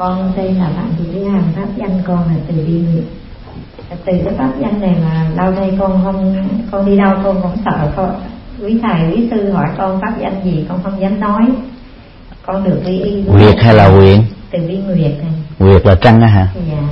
Con tên là Phạm Thị Lý Hằng, pháp danh con là Từ Bi Nguyệt. Từ cái pháp danh này mà lâu nay con đi đâu con cũng sợ quý thầy quý sư hỏi con pháp danh gì con không dám nói. Con được quy y Nguyệt hay là Nguyện? Từ Bi Nguyệt này. Nguyệt là trăng á hả? Dạ.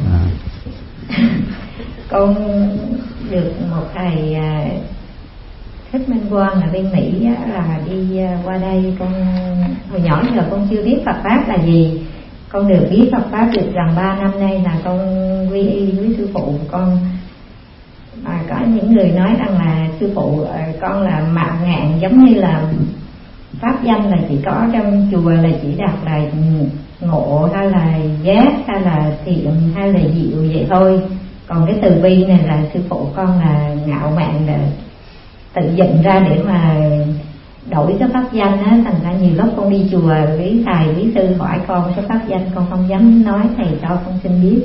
Con được một thầy Thích Minh Quang ở bên Mỹ á, là đi qua đây. Con hồi nhỏ giờ con chưa biết Phật pháp là gì. Con được biết Phật pháp được gần 3 năm nay là con quy y với sư phụ của con. Mà có những người nói rằng là sư phụ con là mạo ngạn, giống như là pháp danh là chỉ có trong chùa là chỉ đặt là ngộ hay là giác hay là thiện hay là diệu vậy thôi. Còn cái từ bi này là sư phụ con là ngạo mạn, là tự dựng ra để mà đổi cái pháp danh á. Thành ra nhiều lúc con đi chùa với thầy với sư hỏi con cái pháp danh con không dám nói, thầy cho con xin biết.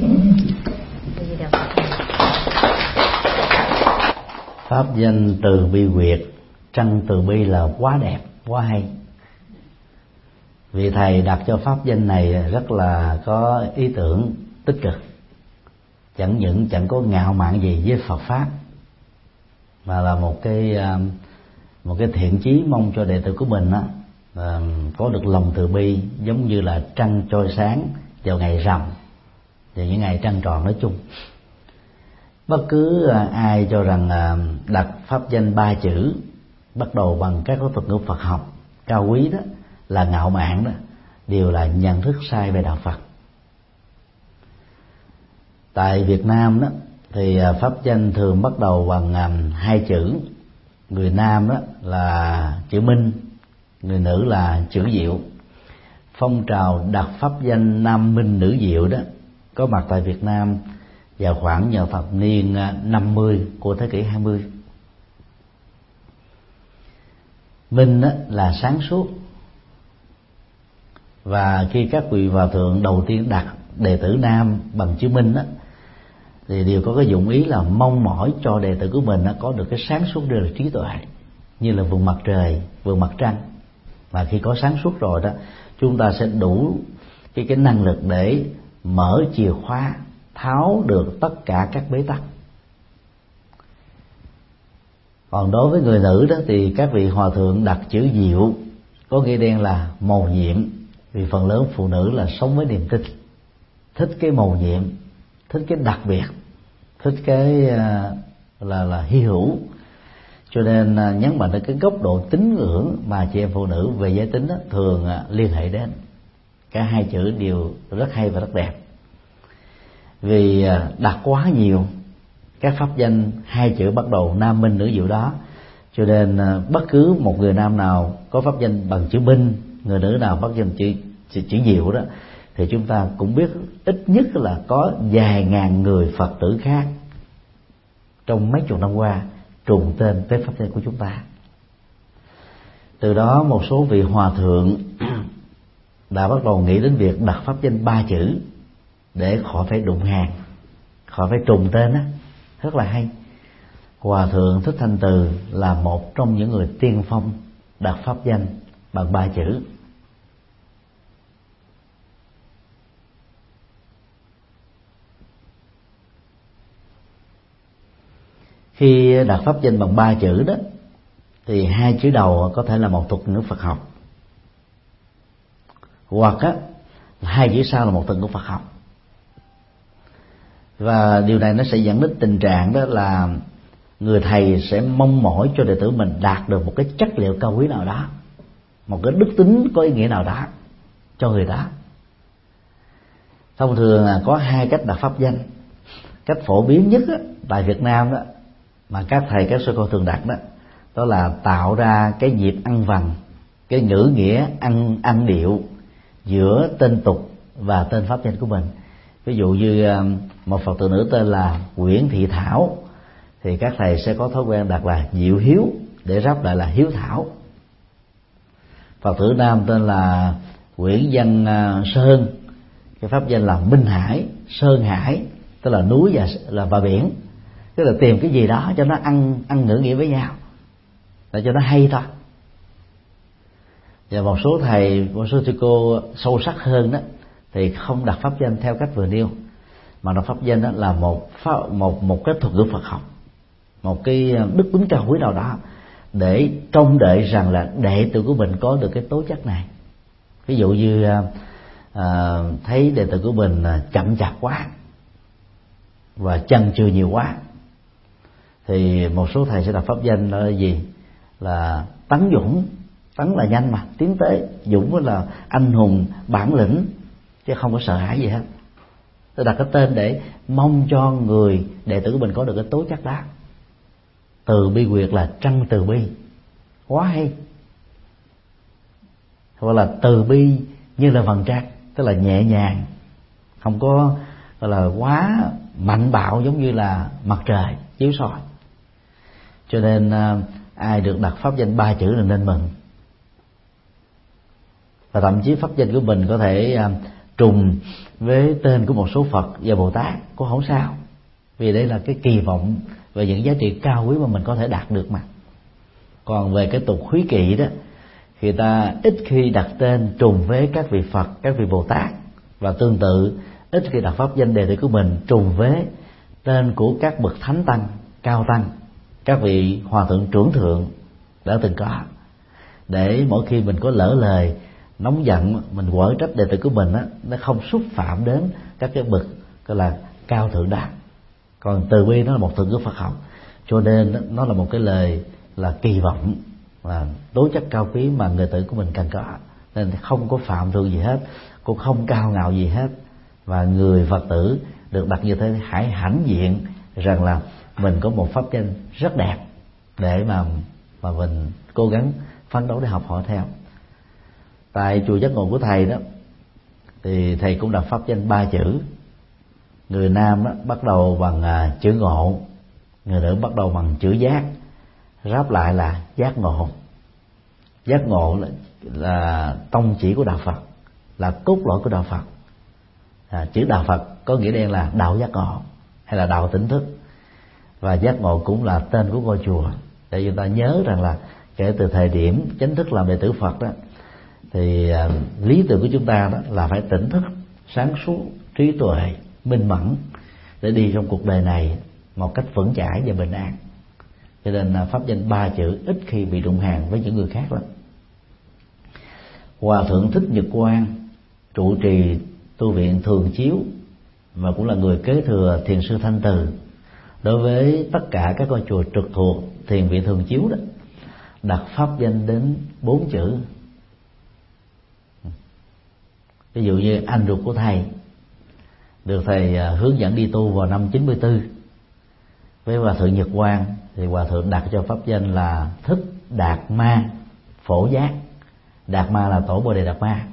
Pháp danh Từ Bi Nguyệt, trăng Từ Bi là quá đẹp, quá hay. Vì thầy đặt cho pháp danh này rất là có ý tưởng tích cực, chẳng có ngạo mạn gì với Phật pháp, mà là một cái thiện chí mong cho đệ tử của mình á có được lòng từ bi, giống như là trăng trôi sáng vào ngày rằm và những ngày trăng tròn nói chung. Bất cứ ai cho rằng đặt pháp danh 3 chữ bắt đầu bằng các thuật ngữ Phật học cao quý đó là ngạo mạn đó, đều là nhận thức sai về đạo Phật. Tại Việt Nam đó thì pháp danh thường bắt đầu bằng 2 chữ. Người nam đó là chữ Minh, người nữ là chữ Diệu. Phong trào đặt pháp danh nam Minh nữ Diệu đó có mặt tại Việt Nam vào khoảng vào thập niên 50 của thế kỷ 20. Minh là sáng suốt, và khi các vị hòa thượng đầu tiên đặt đệ tử nam bằng chữ Minh thì đều có cái dụng ý là mong mỏi cho đệ tử của mình có được cái sáng suốt, đều là trí tuệ, như là vầng mặt trời, vầng mặt trăng. Và khi có sáng suốt rồi đó, chúng ta sẽ đủ cái năng lực để mở chìa khóa, tháo được tất cả các bế tắc. Còn đối với người nữ đó thì các vị hòa thượng đặt chữ Diệu có nghĩa đen là mầu nhiệm, vì phần lớn phụ nữ là sống với niềm tin, thích cái mầu nhiệm, thích cái đặc biệt, thích cái là hy hữu, cho nên nhấn mạnh đến cái góc độ tín ngưỡng mà chị em phụ nữ về giới tính thường liên hệ đến. Cả hai chữ đều rất hay và rất đẹp. Vì đặt quá nhiều các pháp danh 2 chữ bắt đầu nam Minh nữ Diệu đó, cho nên bất cứ một người nam nào có pháp danh bằng chữ Minh, người nữ nào bắt danh chữ Diệu đó, thì chúng ta cũng biết ít nhất là có vài ngàn người Phật tử khác trong mấy chục năm qua trùng tên với pháp danh của chúng ta. Từ đó một số vị hòa thượng đã bắt đầu nghĩ đến việc đặt pháp danh 3 chữ để khỏi phải đụng hàng, khỏi phải trùng tên á, rất là hay. Hòa thượng Thích Thanh Từ là một trong những người tiên phong đặt pháp danh bằng 3 chữ. Khi đặt pháp danh bằng 3 chữ đó thì 2 chữ đầu có thể là một thuật ngữ Phật học, hoặc 2 chữ sau là một thuật ngữ Phật học. Và điều này nó sẽ dẫn đến tình trạng đó là người thầy sẽ mong mỏi cho đệ tử mình đạt được một cái chất liệu cao quý nào đó, một cái đức tính có ý nghĩa nào đó cho người đó. Thông thường là có 2 cách đặt pháp danh. Cách phổ biến nhất tại Việt Nam đó mà các thầy các sư cô thường đặt đó là tạo ra cái nhịp ăn vần, cái ngữ nghĩa ăn điệu giữa tên tục và tên pháp danh của mình. Ví dụ như một Phật tử nữ tên là Nguyễn Thị Thảo thì các thầy sẽ có thói quen đặt là Diệu Hiếu để ráp lại là Hiếu Thảo. Phật tử nam tên là Nguyễn Văn Sơn, cái pháp danh là Minh Hải, Sơn Hải, tức là núi và biển. Tức là tìm cái gì đó cho nó ăn ngữ nghĩa với nhau, để cho nó hay thôi. Và một số thầy, một số sư cô sâu sắc hơn đó thì không đặt pháp danh theo cách vừa nêu, mà đặt pháp danh đó là một cái thuật ngữ Phật học, một cái đức tính cao quý nào đó để trông đợi rằng là đệ tử của mình có được cái tố chất này. Ví dụ như thấy đệ tử của mình chậm chạp quá và chần chừ nhiều quá, thì một số thầy sẽ đặt pháp danh là gì? Là Tấn Dũng. Tấn là nhanh mà, tiến tới. Dũng là anh hùng, bản lĩnh, chứ không có sợ hãi gì hết. Tôi đặt cái tên để mong cho người đệ tử của mình có được cái tố chất đó. Từ bi quyệt là trăng từ bi, quá hay. Hoặc là từ bi như là vầng trăng, tức là nhẹ nhàng, không có gọi là quá mạnh bạo giống như là mặt trời chiếu soi. Cho nên ai được đặt pháp danh 3 chữ là nên mừng. Và thậm chí pháp danh của mình có thể trùng với tên của một số Phật và Bồ Tát cũng không sao, vì đây là cái kỳ vọng về những giá trị cao quý mà mình có thể đạt được mà. Còn về cái tục khúy kỵ đó, người ta ít khi đặt tên trùng với các vị Phật, các vị Bồ Tát, và tương tự ít khi đặt pháp danh đệ tử của mình trùng với tên của các bậc thánh tăng, cao tăng, các vị hòa thượng trưởng thượng đã từng có, để mỗi khi mình có lỡ lời nóng giận, mình quở trách đệ tử của mình á, nó không xúc phạm đến các cái bậc gọi là cao thượng đó. Còn từ bi nó là một thuật ngữ Phật học, cho nên nó là một cái lời là kỳ vọng, là tố chất cao quý mà người tử của mình cần có, nên không có phạm thượng gì hết, cũng không cao ngạo gì hết. Và người Phật tử được đặt như thế hãy hãnh diện rằng là mình có một pháp danh rất đẹp để mà mình cố gắng phấn đấu để học hỏi theo. Tại chùa Giác Ngộ của thầy đó thì thầy cũng đặt pháp danh 3 chữ. Người nam đó bắt đầu bằng chữ Ngộ, người nữ bắt đầu bằng chữ Giác, ráp lại là Giác Ngộ. Giác Ngộ là tông chỉ của đạo Phật, là cốt lõi của đạo Phật. Chữ đạo Phật có nghĩa đen là đạo giác ngộ hay là đạo tỉnh thức, và giác ngộ cũng là tên của ngôi chùa, để chúng ta nhớ rằng là kể từ thời điểm chính thức làm đệ tử Phật đó, thì lý tưởng của chúng ta đó là phải tỉnh thức, sáng suốt, trí tuệ, minh mẫn để đi trong cuộc đời này một cách vững chãi và bình an. Cho nên pháp danh 3 chữ ít khi bị đụng hàng với những người khác lắm. Hòa thượng Thích Nhật Quang trụ trì tu viện Thường Chiếu và cũng là người kế thừa thiền sư Thanh Từ đối với tất cả các ngôi chùa trực thuộc thiền viện Thường Chiếu đó, đặt pháp danh đến 4 chữ. Ví dụ như anh ruột của thầy được thầy hướng dẫn đi tu vào năm 94 với hòa thượng Nhật Quang, thì hòa thượng đặt cho pháp danh là Thích Đạt Ma Phổ Giác. Đạt Ma là tổ Bồ Đề Đạt Ma,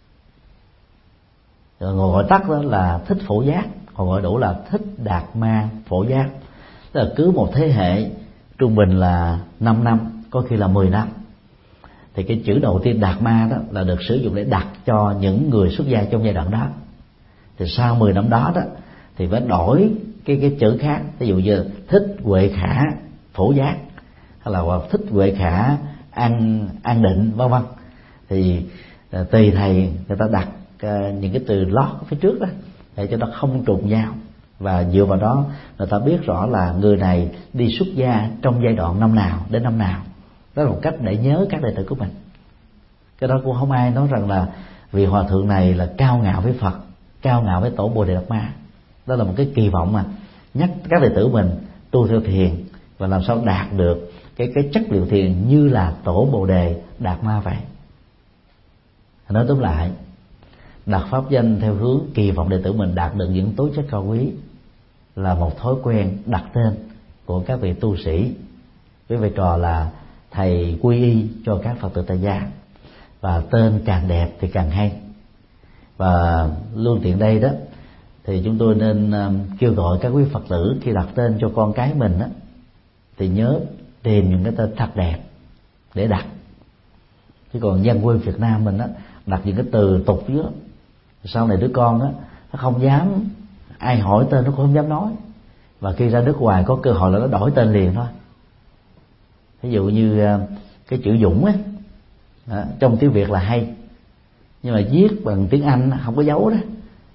rồi gọi tắt đó là Thích Phổ Giác, còn gọi đủ là Thích Đạt Ma Phổ Giác. Tức là cứ một thế hệ trung bình là 5 năm, có khi là 10 năm. Thì cái chữ đầu tiên Đạt Ma đó là được sử dụng để đặt cho những người xuất gia trong giai đoạn đó. Thì sau 10 năm đó thì phải đổi cái chữ khác, ví dụ như Thích Huệ Khả Phổ Giác, hay là Thích Huệ Khả An Định, vân vân. Thì tùy thầy người ta đặt những cái từ lót phía trước đó để cho nó không trùng nhau, và dựa vào đó người ta biết rõ là người này đi xuất gia trong giai đoạn năm nào đến năm nào. Đó là một cách để nhớ các đệ tử của mình. Cái đó cũng không ai nói rằng là vị hòa thượng này là cao ngạo với Phật, cao ngạo với tổ Bồ Đề Đạt Ma. Đó là một cái kỳ vọng mà nhắc các đệ tử mình tu theo thiền và làm sao đạt được cái chất liệu thiền như là tổ Bồ Đề Đạt Ma vậy. Nói tóm lại, đặt pháp danh theo hướng kỳ vọng đệ tử mình đạt được những tố chất cao quý là một thói quen đặt tên của các vị tu sĩ với vai trò là thầy quy y cho các Phật tử tại gia, và tên càng đẹp thì càng hay. Và luôn tiện đây đó thì chúng tôi nên kêu gọi các quý Phật tử khi đặt tên cho con cái mình đó, thì nhớ tìm những cái tên thật đẹp để đặt. Chứ còn dân quê Việt Nam mình đó đặt những cái từ tục chứ sau này đứa con á nó không dám, ai hỏi tên nó cũng không dám nói, và khi ra nước ngoài có cơ hội là nó đổi tên liền thôi. Ví dụ như cái chữ Dũng á, trong tiếng Việt là hay, nhưng mà viết bằng tiếng Anh không có dấu đó,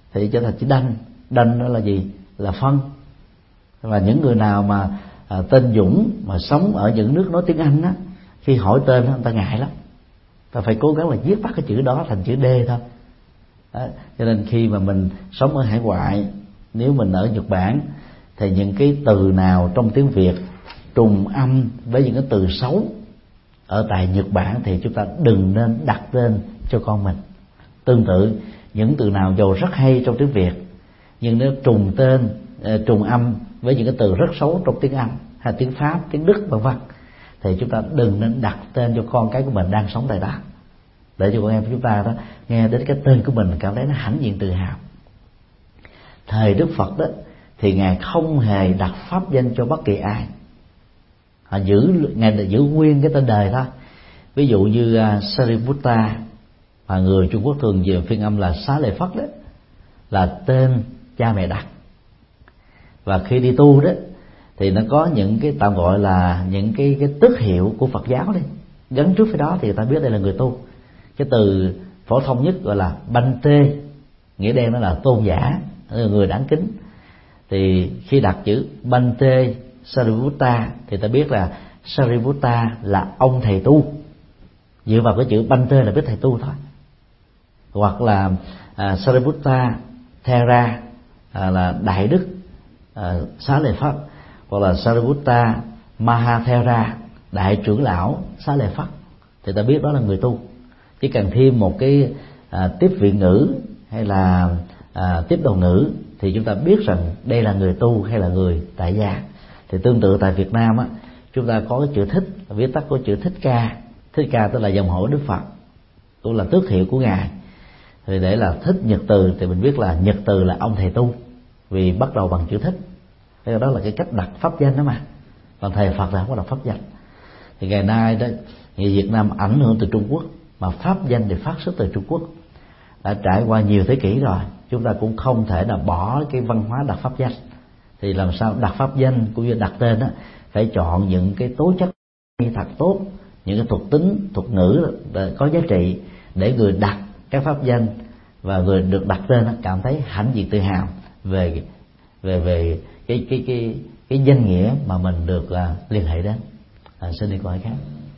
thì trở thành chữ đanh. Đanh đó là gì? Là phân. Và những người nào mà tên Dũng mà sống ở những nước nói tiếng Anh á, khi hỏi tên người ta ngại lắm, ta phải cố gắng là viết tắt cái chữ đó thành chữ D thôi. Đó. Cho nên khi mà mình sống ở hải ngoại, nếu mình ở Nhật Bản, thì những cái từ nào trong tiếng Việt trùng âm với những cái từ xấu ở tại Nhật Bản thì chúng ta đừng nên đặt tên cho con mình. Tương tự, những từ nào dầu rất hay trong tiếng Việt nhưng nếu trùng tên, trùng âm với những cái từ rất xấu trong tiếng Anh hay tiếng Pháp, tiếng Đức vân vân, thì chúng ta đừng nên đặt tên cho con cái của mình đang sống tại đó, để cho con em của chúng ta đó nghe đến cái tên của mình cảm thấy nó hãnh diện tự hào. Thời Đức Phật đó thì ngài không hề đặt pháp danh cho bất kỳ ai, ngài giữ nguyên cái tên đời thôi. Ví dụ như Sariputta mà người Trung Quốc thường về phiên âm là Xá Lợi Phất đó, là tên cha mẹ đặt. Và khi đi tu đó thì nó có những cái tạm gọi là những cái tước hiệu của Phật giáo đi, gắn trước với đó thì người ta biết đây là người tu. Cái từ phổ thông nhất gọi là Bante, nghĩa đen nó là tôn giả, người đáng kính. Thì khi đặt chữ Bante Sariputta thì ta biết là Sariputta là ông thầy tu. Dựa vào cái chữ Bante là biết thầy tu thôi. Hoặc là Sariputta Thera là đại đức Xá Lợi Phất, hoặc là Sariputta Mahathera đại trưởng lão Xá Lợi Phất, thì ta biết đó là người tu. Chỉ cần thêm một cái tiếp viện ngữ hay là tiếp đầu ngữ thì chúng ta biết rằng đây là người tu hay là người tại gia. Thì tương tự tại Việt Nam á, chúng ta có cái chữ Thích, viết tắt của chữ Thích Ca. Thích Ca tức là dòng họ Đức Phật, cũng là tước hiệu của ngài. Thì để là Thích Nhật Từ thì mình biết là Nhật Từ là ông thầy tu, vì bắt đầu bằng chữ Thích. Thế đó là cái cách đặt pháp danh đó mà. Còn thầy Phật là không có đặt pháp danh. Thì ngày nay đó, người Việt Nam ảnh hưởng từ Trung Quốc, mà pháp danh thì phát xuất từ Trung Quốc. Đã trải qua nhiều thế kỷ rồi, chúng ta cũng không thể nào bỏ cái văn hóa đặt pháp danh. Thì làm sao đặt pháp danh cũng như đặt tên đó, phải chọn những cái tố chất thật tốt, những cái thuật tính, thuật ngữ có giá trị để người đặt các pháp danh và người được đặt tên cảm thấy hãnh diện tự hào về cái danh nghĩa mà mình được liên hệ đến. Xin đi câu hỏi khác.